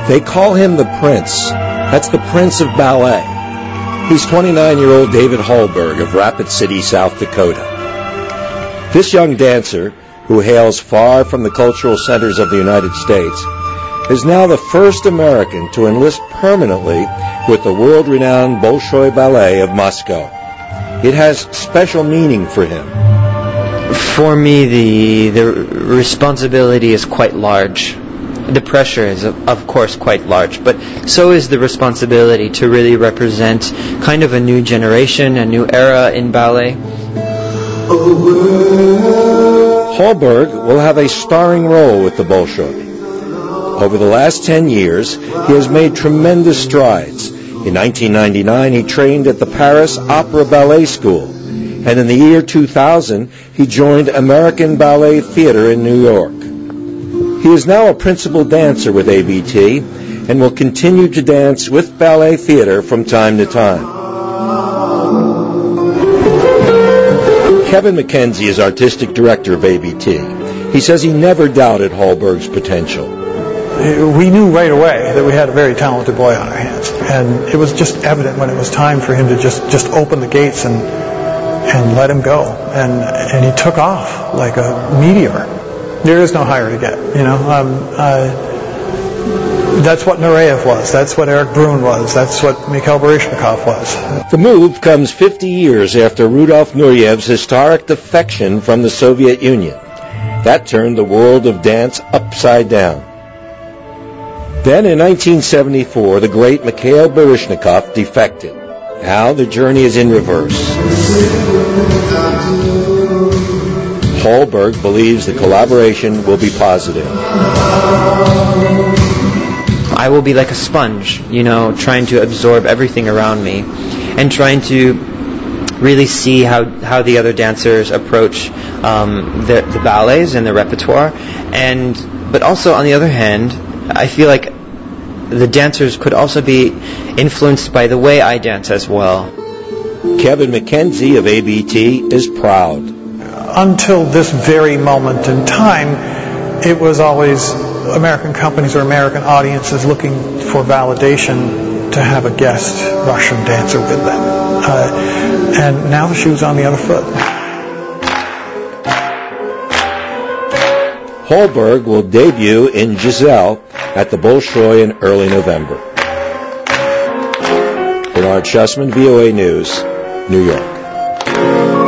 They call him the Prince. That's the Prince of Ballet. He's 29-year-old David Hallberg of Rapid City, South Dakota. This young dancer, who hails far from the cultural centers of the United States, is now the first American to enlist permanently with the world-renowned Bolshoi Ballet of Moscow. It has special meaning for him. For me, the responsibility is quite large. The pressure is, of course, quite large, but so is the responsibility to really represent kind of a new generation, a new era in ballet. Hallberg will have a starring role with the Bolshoi. Over the last 10 years, he has made tremendous strides. In 1999, he trained at the Paris Opera Ballet School, and in the year 2000, he joined American Ballet Theatre in New York. He is now a principal dancer with ABT and will continue to dance with ballet theatre from time to time. Kevin McKenzie is artistic director of ABT. He says he never doubted Hallberg's potential. We knew right away that we had a very talented boy on our hands, and it was just evident when it was time for him to just open the gates and let him go, and he took off like a meteor. There is no higher to get, That's what Nureyev was. That's what Eric Brun was. That's what Mikhail Baryshnikov was. The move comes 50 years after Rudolf Nureyev's historic defection from the Soviet Union. That turned the world of dance upside down. Then in 1974, the great Mikhail Baryshnikov defected. Now the journey is in reverse. Hallberg believes the collaboration will be positive. I will be like a sponge, trying to absorb everything around me and trying to really see how the other dancers approach the ballets and the repertoire. But also, on the other hand, I feel like the dancers could also be influenced by the way I dance as well. Kevin McKenzie of ABT is proud. Until this very moment in time, it was always American companies or American audiences looking for validation to have a guest Russian dancer with them. And now the shoe's on the other foot. Hallberg will debut in Giselle at the Bolshoi in early November. Bernard Schussman, VOA News, New York.